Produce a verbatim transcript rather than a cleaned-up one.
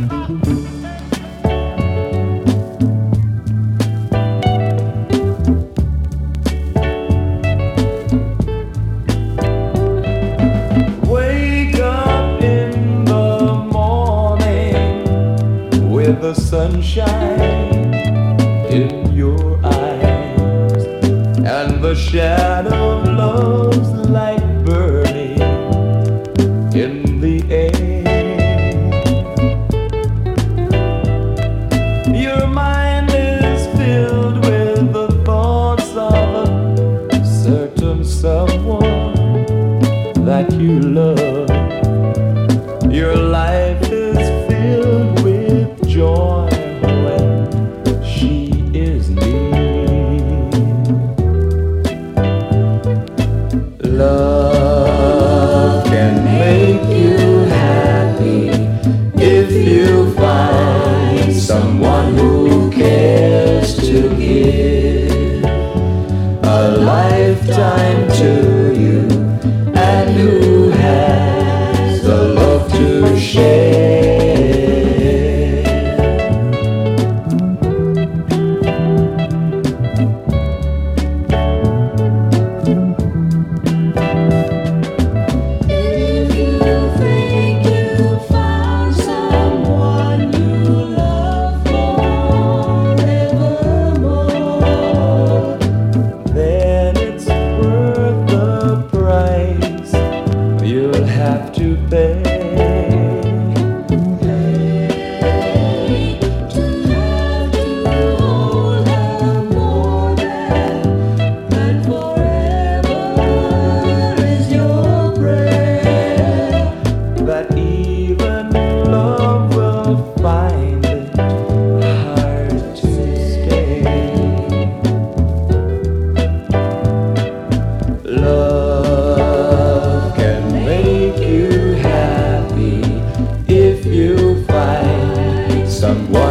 The sunshine in your eyes and the shadow of love's light burning in the air. Your mind is filled with the thoughts of a certain someone that you love. Your life is filled with joy when she is near. Love can make you happy if you find someone who cares to give a lifetime to you and who has the love to share. Have to pay. To have to hold her more than, than forever is your prayer. That even love will find it hard to stay. Love can make you happy if you find someone